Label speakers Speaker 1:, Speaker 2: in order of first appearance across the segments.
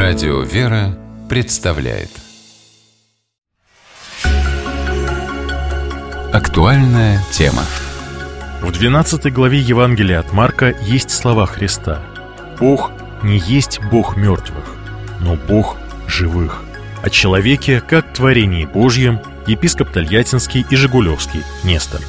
Speaker 1: Радио «Вера» представляет актуальная тема.
Speaker 2: В 12 главе Евангелия от Марка есть слова Христа: «Бог не есть Бог мертвых, но Бог живых». О человеке как творении Божьем. Епископ Тольяттинский и Жигулевский Нестор.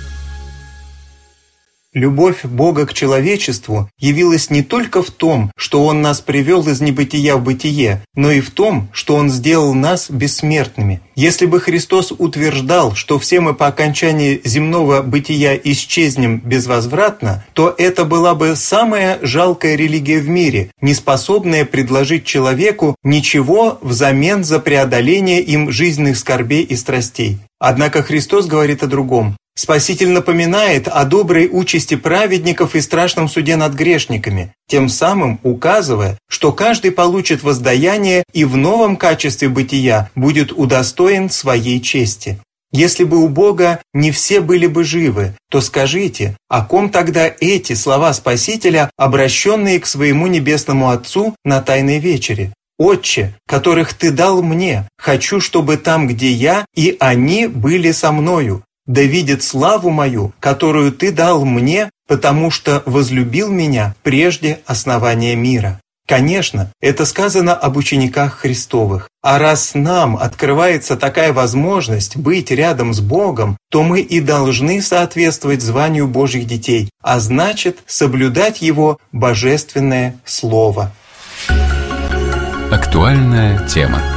Speaker 3: Любовь Бога к человечеству явилась не только в том, что Он нас привел из небытия в бытие, но и в том, что Он сделал нас бессмертными. Если бы Христос утверждал, что все мы по окончании земного бытия исчезнем безвозвратно, то это была бы самая жалкая религия в мире, не способная предложить человеку ничего взамен за преодоление им жизненных скорбей и страстей. Однако Христос говорит о другом. Спаситель напоминает о доброй участи праведников и страшном суде над грешниками, тем самым указывая, что каждый получит воздаяние и в новом качестве бытия будет удостоен своей чести. Если бы у Бога не все были бы живы, то скажите, о ком тогда эти слова Спасителя, обращенные к своему небесному Отцу на Тайной вечере? «Отче, которых Ты дал мне, хочу, чтобы там, где я, и они были со мною. Да видят славу мою, которую Ты дал мне, потому что возлюбил меня прежде основания мира». Конечно, это сказано об учениках Христовых. А раз нам открывается такая возможность быть рядом с Богом, то мы и должны соответствовать званию Божьих детей, а значит, соблюдать Его божественное Слово.
Speaker 1: Актуальная тема.